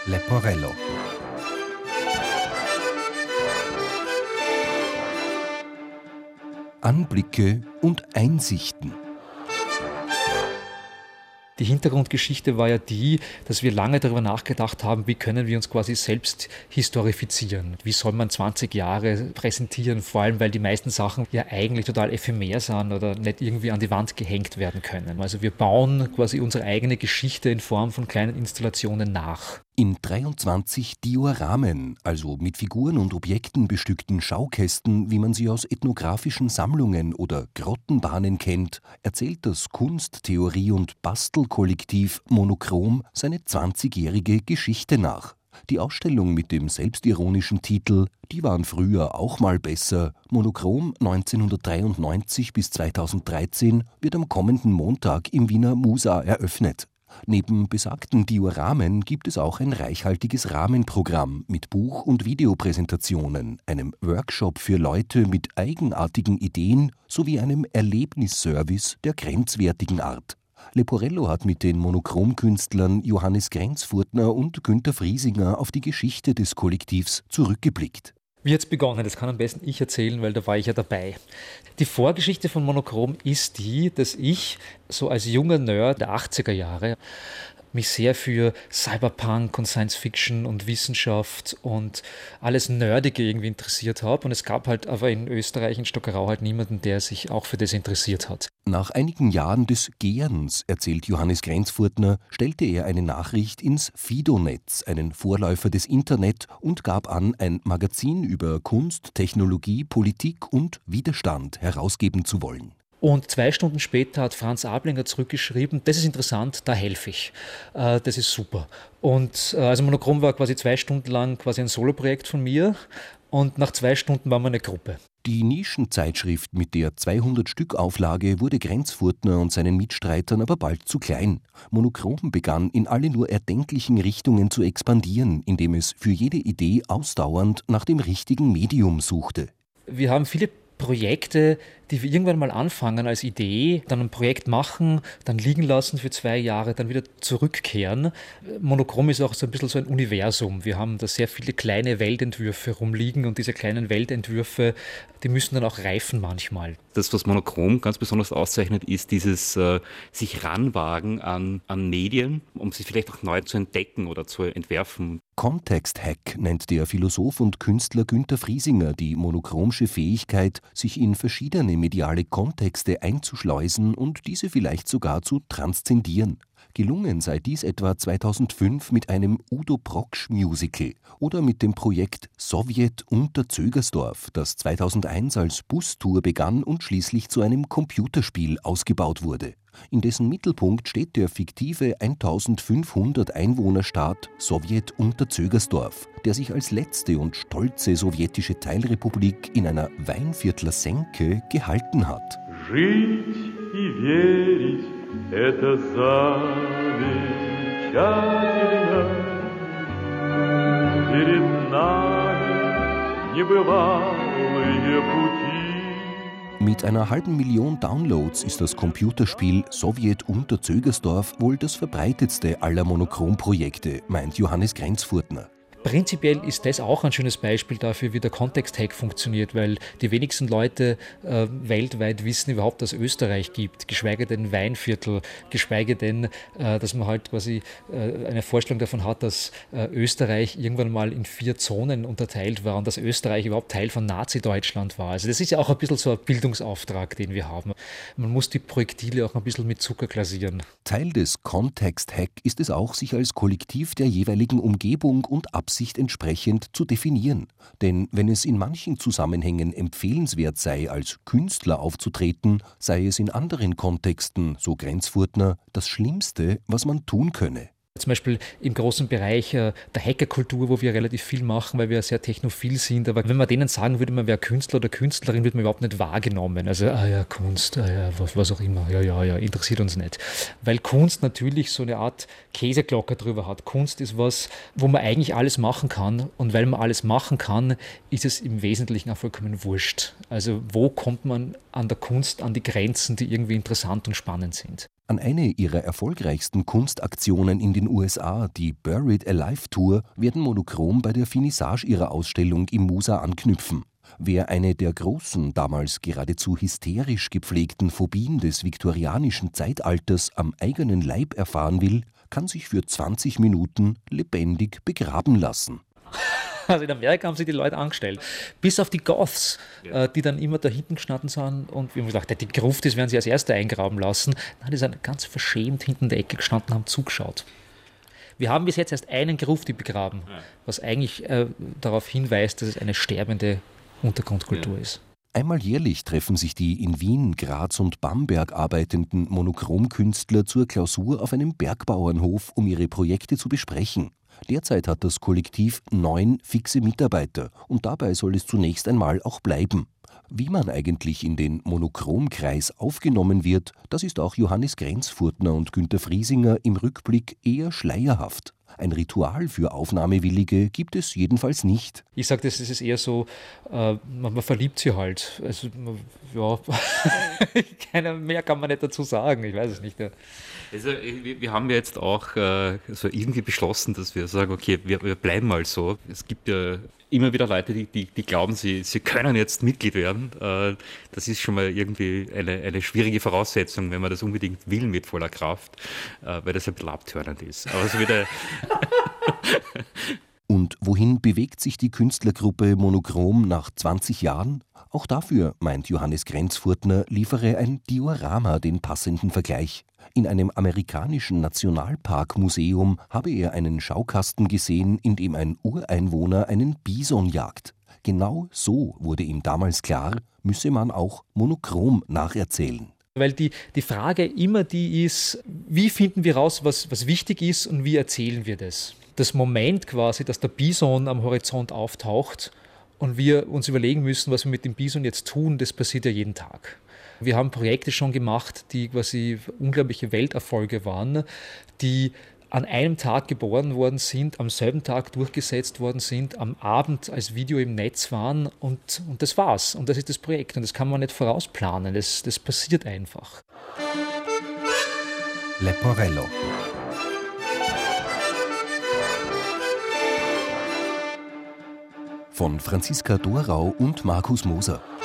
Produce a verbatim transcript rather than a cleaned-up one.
Leporello. Anblicke und Einsichten. Die Hintergrundgeschichte war ja die, dass wir lange darüber nachgedacht haben, wie können wir uns quasi selbst historifizieren. Wie soll man zwanzig Jahre präsentieren, vor allem weil die meisten Sachen ja eigentlich total ephemer sind oder nicht irgendwie an die Wand gehängt werden können. Also wir bauen quasi unsere eigene Geschichte in Form von kleinen Installationen nach. In dreiundzwanzig Dioramen, also mit Figuren und Objekten bestückten Schaukästen, wie man sie aus ethnografischen Sammlungen oder Grottenbahnen kennt, erzählt das Kunsttheorie- und Bastelkollektiv Monochrom seine zwanzigjährige Geschichte nach. Die Ausstellung mit dem selbstironischen Titel »Die waren früher auch mal besser« Monochrom neunzehnhundertdreiundneunzig bis zweitausenddreizehn wird am kommenden Montag im Wiener Musa eröffnet. Neben besagten Dioramen gibt es auch ein reichhaltiges Rahmenprogramm mit Buch- und Videopräsentationen, einem Workshop für Leute mit eigenartigen Ideen sowie einem Erlebnisservice der grenzwertigen Art. Leporello hat mit den Monochrom-Künstlern Johannes Grenzfurthner und Günter Friesinger auf die Geschichte des Kollektivs zurückgeblickt. Wie hat es begonnen? Das kann am besten ich erzählen, weil da war ich ja dabei. Die Vorgeschichte von Monochrom ist die, dass ich so als junger Nerd der achtziger Jahre mich sehr für Cyberpunk und Science Fiction und Wissenschaft und alles Nerdige irgendwie interessiert habe. Und es gab halt aber in Österreich, in Stockerau, halt niemanden, der sich auch für das interessiert hat. Nach einigen Jahren des Gärens, erzählt Johannes Grenzfurthner, stellte er eine Nachricht ins Fido-Netz, einen Vorläufer des Internet, und gab an, ein Magazin über Kunst, Technologie, Politik und Widerstand herausgeben zu wollen. Und zwei Stunden später hat Franz Ablinger zurückgeschrieben, das ist interessant, da helfe ich. Äh, das ist super. Und äh, also Monochrom war quasi zwei Stunden lang quasi ein Soloprojekt von mir und nach zwei Stunden waren wir eine Gruppe. Die Nischenzeitschrift mit der zweihundert-Stück-Auflage wurde Grenzfurthner und seinen Mitstreitern aber bald zu klein. Monochrom begann in alle nur erdenklichen Richtungen zu expandieren, indem es für jede Idee ausdauernd nach dem richtigen Medium suchte. Wir haben viele Projekte, die wir irgendwann mal anfangen als Idee, dann ein Projekt machen, dann liegen lassen für zwei Jahre, dann wieder zurückkehren. Monochrom ist auch so ein bisschen so ein Universum. Wir haben da sehr viele kleine Weltentwürfe rumliegen und diese kleinen Weltentwürfe, die müssen dann auch reifen manchmal. Das, was Monochrom ganz besonders auszeichnet, ist dieses äh, sich ranwagen an, an Medien, um sie vielleicht auch neu zu entdecken oder zu entwerfen. Context-Hack nennt der Philosoph und Künstler Günter Friesinger die monochromsche Fähigkeit, sich in verschiedene mediale Kontexte einzuschleusen und diese vielleicht sogar zu transzendieren. Gelungen sei dies etwa zweitausendfünf mit einem Udo Proksch-Musical oder mit dem Projekt Sowjet unter Zögersdorf, das zweitausendeins als Bustour begann und schließlich zu einem Computerspiel ausgebaut wurde. In dessen Mittelpunkt steht der fiktive eintausendfünfhundert Einwohnerstaat Sowjet unter Zögersdorf, der sich als letzte und stolze sowjetische Teilrepublik in einer Weinviertler Senke gehalten hat. Жить и верить – это замечательно. Перед нами небывалые пути. Mit einer halben Million Downloads ist das Computerspiel Sowjet unter Zögersdorf wohl das verbreitetste aller Monochrom-Projekte, meint Johannes Grenzfurthner. Prinzipiell ist das auch ein schönes Beispiel dafür, wie der Context-Hack funktioniert, weil die wenigsten Leute äh, weltweit wissen überhaupt, dass es Österreich gibt, geschweige denn Weinviertel, geschweige denn, äh, dass man halt quasi äh, eine Vorstellung davon hat, dass äh, Österreich irgendwann mal in vier Zonen unterteilt war und dass Österreich überhaupt Teil von Nazi-Deutschland war. Also das ist ja auch ein bisschen so ein Bildungsauftrag, den wir haben. Man muss die Projektile auch ein bisschen mit Zucker glasieren. Teil des Context-Hack ist es auch, sich als Kollektiv der jeweiligen Umgebung und Absicht entsprechend zu definieren. Denn wenn es in manchen Zusammenhängen empfehlenswert sei, als Künstler aufzutreten, sei es in anderen Kontexten, so Grenzfurthner, das Schlimmste, was man tun könne. Zum Beispiel im großen Bereich äh, der Hackerkultur, wo wir relativ viel machen, weil wir sehr technophil sind. Aber wenn man denen sagen würde, man wäre Künstler oder Künstlerin, wird man überhaupt nicht wahrgenommen. Also, ah ja, Kunst, ah ja, was, was auch immer, ja, ja, ja, interessiert uns nicht. Weil Kunst natürlich so eine Art Käseglocke drüber hat. Kunst ist was, wo man eigentlich alles machen kann. Und weil man alles machen kann, ist es im Wesentlichen auch vollkommen wurscht. Also wo kommt man an der Kunst an die Grenzen, die irgendwie interessant und spannend sind? An eine ihrer erfolgreichsten Kunstaktionen in den U S A, die Buried Alive Tour, werden Monochrom bei der Finissage ihrer Ausstellung im Musa anknüpfen. Wer eine der großen, damals geradezu hysterisch gepflegten Phobien des viktorianischen Zeitalters am eigenen Leib erfahren will, kann sich für zwanzig Minuten lebendig begraben lassen. Also in Amerika haben sich die Leute angestellt. Bis auf die Goths, ja. äh, die dann immer da hinten gestanden sind und wir haben gedacht, die Gruft, das werden sie als Erste eingraben lassen. Nein, die sind ganz verschämt hinten in der Ecke gestanden und haben zugeschaut. Wir haben bis jetzt erst einen Grufti begraben, ja. was eigentlich äh, darauf hinweist, dass es eine sterbende Untergrundkultur ja. ist. Einmal jährlich treffen sich die in Wien, Graz und Bamberg arbeitenden Monochromkünstler zur Klausur auf einem Bergbauernhof, um ihre Projekte zu besprechen. Derzeit hat das Kollektiv neun fixe Mitarbeiter und dabei soll es zunächst einmal auch bleiben. Wie man eigentlich in den Monochromkreis aufgenommen wird, das ist auch Johannes Grenzfurthner und Günter Friesinger im Rückblick eher schleierhaft. Ein Ritual für Aufnahmewillige gibt es jedenfalls nicht. Ich sage, das ist eher so, äh, man, man verliebt sich halt. Also, ja, keiner mehr kann man nicht dazu sagen, ich weiß es nicht. Ja. Also, wir, wir haben ja jetzt auch äh, so irgendwie beschlossen, dass wir sagen, okay, wir, wir bleiben mal so. Es gibt ja immer wieder Leute, die, die, die glauben, sie, sie können jetzt Mitglied werden. Äh, das ist schon mal irgendwie eine, eine schwierige Voraussetzung, wenn man das unbedingt will mit voller Kraft, äh, weil das ein bisschen abtörend ist. Aber so wieder Und wohin bewegt sich die Künstlergruppe Monochrom nach zwanzig Jahren? Auch dafür, meint Johannes Grenzfurthner, liefere ein Diorama den passenden Vergleich. In einem amerikanischen Nationalparkmuseum habe er einen Schaukasten gesehen, in dem ein Ureinwohner einen Bison jagt. Genau so wurde ihm damals klar, müsse man auch monochrom nacherzählen. Weil die, die Frage immer die ist, wie finden wir raus, was, was wichtig ist und wie erzählen wir das? Das Moment quasi, dass der Bison am Horizont auftaucht und wir uns überlegen müssen, was wir mit dem Bison jetzt tun, das passiert ja jeden Tag. Wir haben Projekte schon gemacht, die quasi unglaubliche Welterfolge waren, die an einem Tag geboren worden sind, am selben Tag durchgesetzt worden sind, am Abend als Video im Netz waren und, und das war's. Und das ist das Projekt und das kann man nicht vorausplanen, das, das passiert einfach. Leporello. Von Franziska Dorau und Markus Moser.